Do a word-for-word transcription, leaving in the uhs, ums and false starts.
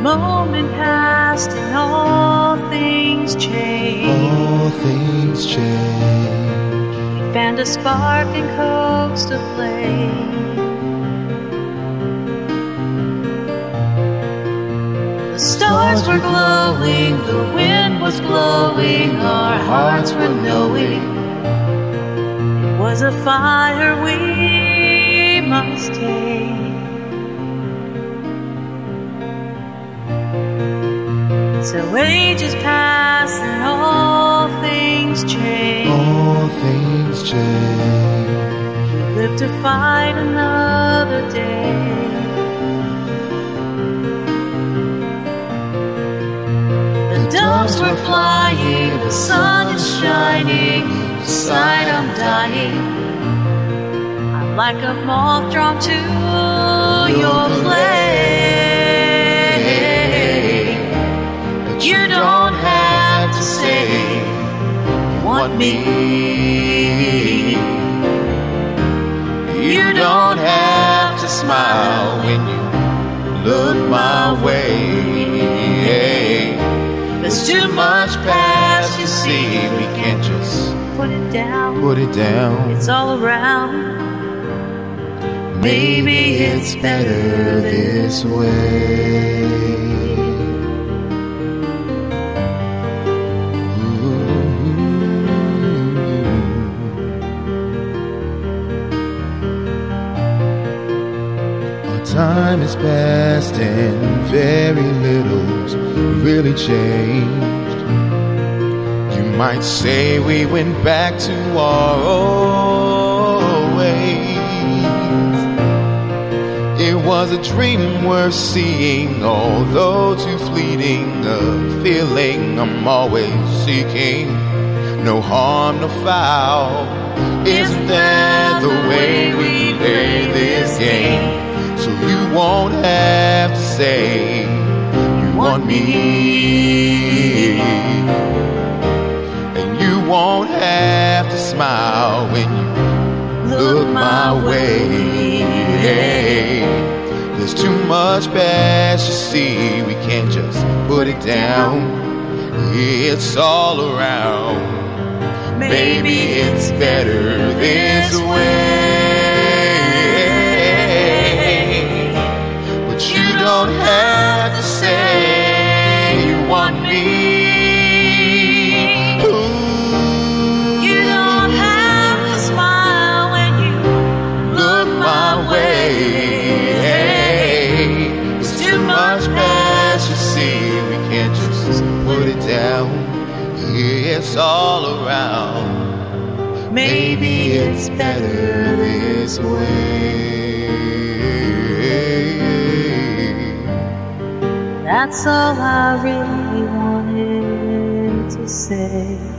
moment passed and all things changed. All things change. He fanned a spark and coaxed a flame. The stars were glowing, the wind was blowing, our hearts were knowing it was a fire we must take. So ages pass and all things change. All things change. We live to fight another day. The doves were flying, the sun is shining, inside I'm dying. I'm like a moth drawn to your flame. You don't have to say you want me. You don't have to smile when you look my way. There's too much past to see. We can't just Put it down. put it down. It's all around. Maybe it's better this way. Time has passed and very little's really changed. You might say we went back to our old ways. It was a dream worth seeing, although too fleeting, a feeling I'm always seeking. No harm, no foul. Isn't that the way we play this game? So you won't have to say you want me, and you won't have to smile when you look my way. There's too much past to see. We can't just put it down. It's all around. Maybe it's better this way. You don't have to say you want me. Ooh. You don't have to smile when you Look my way. There's too much past you see. We can't just put it down. It's all around. Maybe it's better this way. That's all I really wanted to say.